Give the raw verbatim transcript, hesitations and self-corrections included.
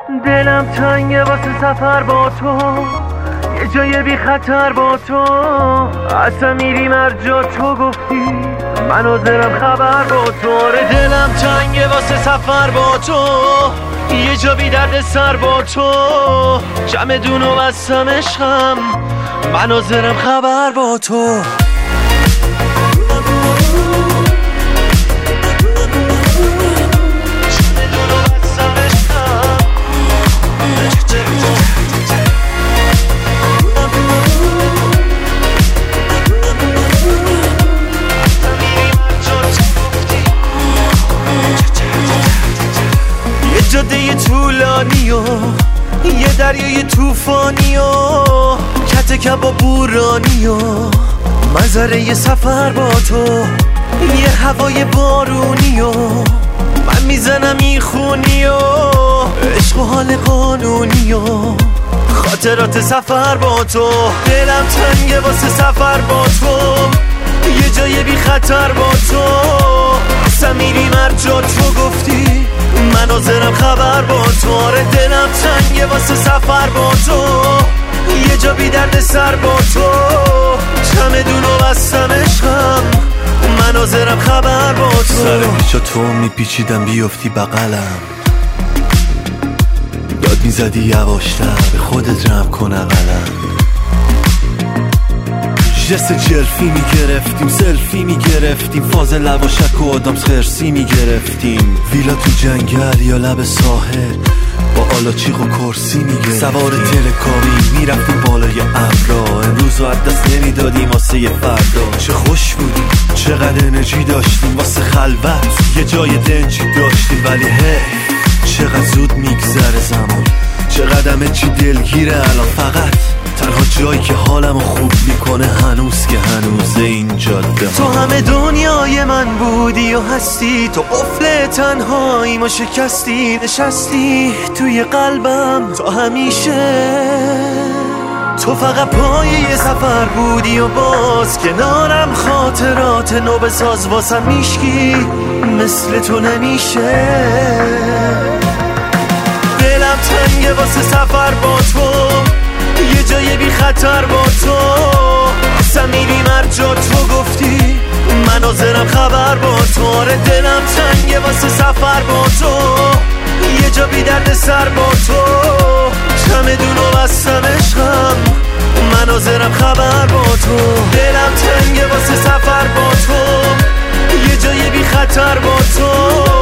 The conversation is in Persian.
دلم تنگه واسه سفر با تو، یه جای بی خطر با تو. اصلا میریم هر جا تو گفتی، من حاضرم خبر با تو. دلم تنگه واسه سفر با تو، یه جا بی درد سر با تو. جمع دون و بستم عشقم، من حاضرم خبر با تو. جاده طولانی و یه دریای توفانی و کت کباب بورانی و منظره یه سفر با تو، یه هوای بارونی و من میزنم این خونی و عشق و حال قانونی و خاطرات سفر با تو. دلم تنگه واسه سفر با تو، یه جای بی خطر با تو. اصلا میریم هر جا تو گفتی، من حاضرم خبر با تو. آره دلم تنگه واسه سفر با تو، یه جا بی درد سر با تو. چمدون و بستم عشقم، من حاضرم خبر با تو. سر پیچا تو میپیچیدم بیفتی بغلم، داد میزدی یواشتر به خودت رم کن اقلم. جست جلفی میگرفتیم، سلفی میگرفتیم، فاز لواشک و آدامس خرسی میگرفتیم. ویلا تو جنگل یا لب ساحل با آلاچیق و کرسی میگرفتیم. سوار تلکابین میرفتیم بالای ابرا، امروز رو دست نمیدادیم واسه یه فردا. چه خوش بودیم، چقدر انرژی داشتیم واسه خلوت، یه جای دنجی داشتیم. ولی هی چقدر زود میگذره زمان، چقدر همه چی دلگیره الان. فقط تنها جایی که حالمو خوب میکنه هنوز که هنوز این جاده ها. تو همه دنیای من بودی و هستی، تو قفل تنهایی ما شکستی. نشستی توی قلبم تا همیشه، تو فقط پای یه سفر بودی و باز کنارم خاطرات نو بساز. واسم میشکی مثل تو نمیشه. دلم تنگه واسه سفر با تو، یه جای بی خطر با تو. اصلا میریم هر جا تو گفتی، من حاضرم خبر با تو. آره دلم تنگه واسه سفر با تو، یه جا بی درد سر با تو. چمدون و بستم عشقم، من حاضرم خبر با تو. دلم تنگه واسه سفر با تو، یه جای بی خطر با تو.